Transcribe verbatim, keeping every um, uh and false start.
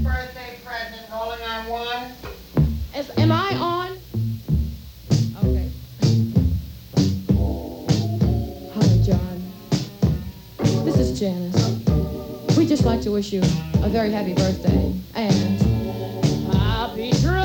birthday present. Rolling on one. Is, am I on? Okay. Hi, John. This is Janice. We'd just like to wish you a very happy birthday and happy dreams.